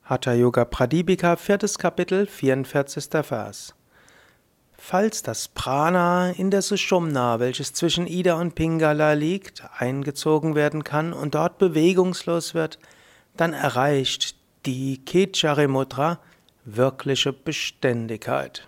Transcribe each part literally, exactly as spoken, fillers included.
Hatha Yoga Pradipika, viertes Kapitel, vierundvierzigster Vers. Falls das Prana in der Sushumna, welches zwischen Ida und Pingala liegt, eingezogen werden kann und dort bewegungslos wird, dann erreicht die Khechari Mudra wirkliche Beständigkeit.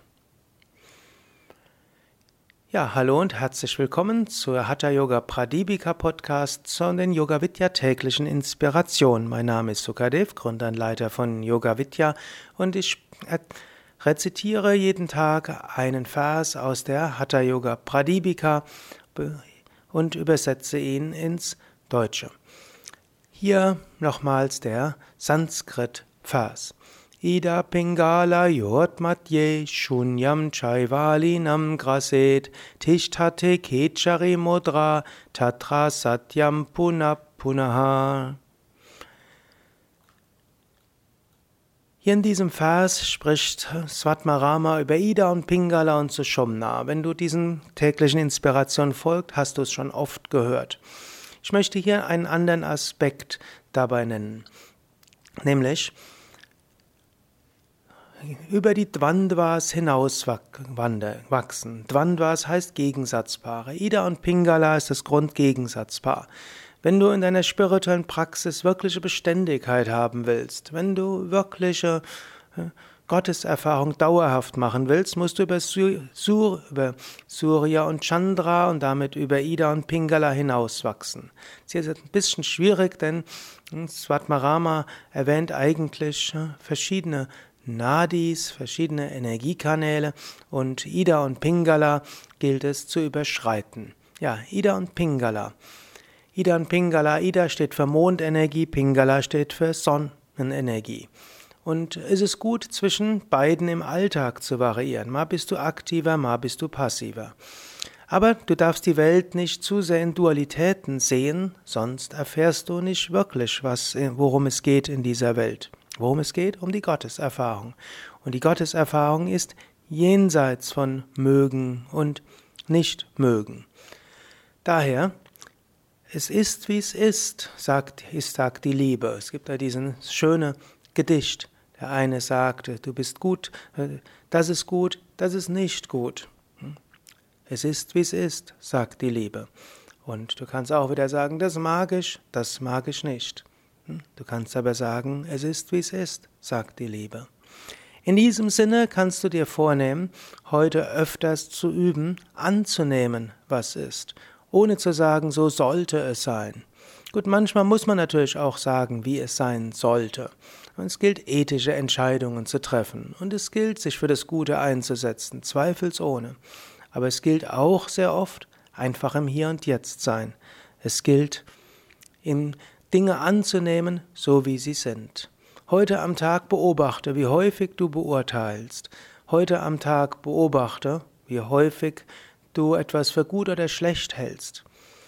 Ja, hallo und herzlich willkommen zur Hatha Yoga Pradipika Podcast zu den Yoga Vidya täglichen Inspirationen. Mein Name ist Sukadev, Gründer und Leiter von Yoga Vidya, und ich rezitiere jeden Tag einen Vers aus der Hatha Yoga Pradipika und übersetze ihn ins Deutsche. Hier nochmals der Sanskrit-Vers. Ida Pingala yotmadye shunyam chaivalinam graset tishthate khechari mudra tatra satyam punapunaha. Hier in diesem Vers spricht Svatmarama über Ida und Pingala und Sushumna. Wenn du diesen täglichen Inspirationen folgst, hast du es schon oft gehört. Ich möchte hier einen anderen Aspekt dabei nennen, nämlich über die Dvandvas hinauswachsen. Dvandvas heißt Gegensatzpaare. Ida und Pingala ist das Grundgegensatzpaar. Wenn du in deiner spirituellen Praxis wirkliche Beständigkeit haben willst, wenn du wirkliche Gotteserfahrung dauerhaft machen willst, musst du über, Sur, über Surya und Chandra und damit über Ida und Pingala hinauswachsen. Das ist jetzt ein bisschen schwierig, denn Svatmarama erwähnt eigentlich verschiedene Nadis, verschiedene Energiekanäle, und Ida und Pingala gilt es zu überschreiten. Ja, Ida und Pingala. Ida und Pingala, Ida steht für Mondenergie, Pingala steht für Sonnenenergie. Und es ist gut, zwischen beiden im Alltag zu variieren. Mal bist du aktiver, mal bist du passiver. Aber du darfst die Welt nicht zu sehr in Dualitäten sehen, sonst erfährst du nicht wirklich, was, worum es geht in dieser Welt. Worum es geht? Um die Gotteserfahrung. Und die Gotteserfahrung ist jenseits von Mögen und Nicht-Mögen. Daher, es ist, wie es ist, sagt, sagt die Liebe. Es gibt da diesen schönen Gedicht. Der eine sagt, du bist gut, das ist gut, das ist nicht gut. Es ist, wie es ist, sagt die Liebe. Und du kannst auch wieder sagen, das mag ich, das mag ich nicht. Du kannst aber sagen, es ist, wie es ist, sagt die Liebe. In diesem Sinne kannst du dir vornehmen, heute öfters zu üben, anzunehmen, was ist, ohne zu sagen, so sollte es sein. Gut, manchmal muss man natürlich auch sagen, wie es sein sollte. Und es gilt, ethische Entscheidungen zu treffen. Und es gilt, sich für das Gute einzusetzen, zweifelsohne. Aber es gilt auch sehr oft, einfach im Hier und Jetzt sein. Es gilt, im Dinge anzunehmen, so wie sie sind. Heute am Tag beobachte, wie häufig du beurteilst. Heute am Tag beobachte, wie häufig du etwas für gut oder schlecht hältst.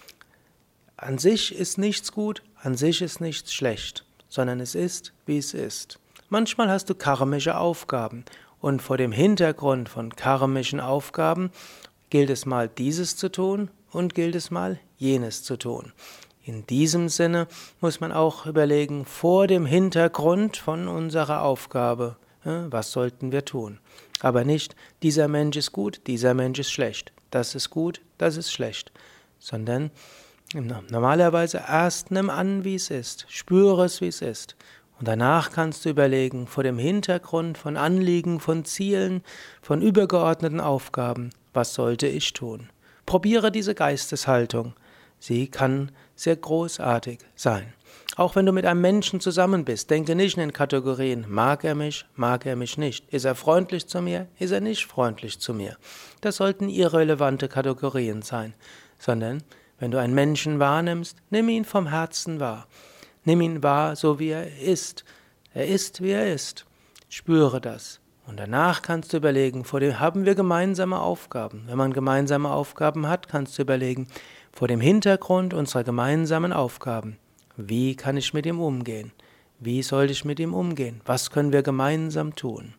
An sich ist nichts gut, an sich ist nichts schlecht, sondern es ist, wie es ist. Manchmal hast du karmische Aufgaben, und vor dem Hintergrund von karmischen Aufgaben gilt es mal dieses zu tun und gilt es mal jenes zu tun. In diesem Sinne muss man auch überlegen, vor dem Hintergrund von unserer Aufgabe, was sollten wir tun? Aber nicht, dieser Mensch ist gut, dieser Mensch ist schlecht, das ist gut, das ist schlecht, sondern normalerweise erst nimm an, wie es ist, spüre es, wie es ist. Und danach kannst du überlegen, vor dem Hintergrund von Anliegen, von Zielen, von übergeordneten Aufgaben, was sollte ich tun? Probiere diese Geisteshaltung. Sie kann sehr großartig sein. Auch wenn du mit einem Menschen zusammen bist, denke nicht in den Kategorien, mag er mich, mag er mich nicht. Ist er freundlich zu mir, ist er nicht freundlich zu mir. Das sollten irrelevante Kategorien sein. Sondern, wenn du einen Menschen wahrnimmst, nimm ihn vom Herzen wahr. Nimm ihn wahr, so wie er ist. Er ist, wie er ist. Spüre das. Und danach kannst du überlegen, vor dem haben wir gemeinsame Aufgaben. Wenn man gemeinsame Aufgaben hat, kannst du überlegen, vor dem Hintergrund unserer gemeinsamen Aufgaben, wie kann ich mit ihm umgehen? Wie soll ich mit ihm umgehen? Was können wir gemeinsam tun?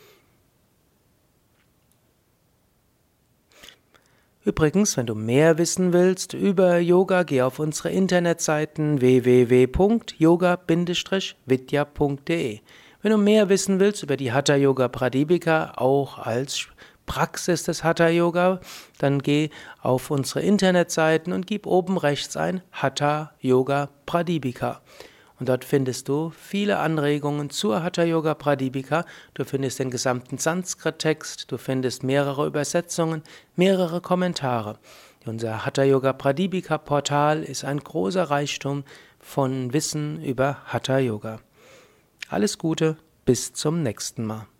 Übrigens, wenn du mehr wissen willst über Yoga, geh auf unsere Internetseiten w w w punkt yoga Bindestrich vidya punkt de. Wenn du mehr wissen willst über die Hatha Yoga Pradipika, auch als Praxis des Hatha Yoga, dann geh auf unsere Internetseiten und gib oben rechts ein Hatha Yoga Pradipika. Und dort findest du viele Anregungen zur Hatha Yoga Pradipika. Du findest den gesamten Sanskrit-Text, du findest mehrere Übersetzungen, mehrere Kommentare. Unser Hatha Yoga Pradipika Portal ist ein großer Reichtum von Wissen über Hatha Yoga. Alles Gute, bis zum nächsten Mal.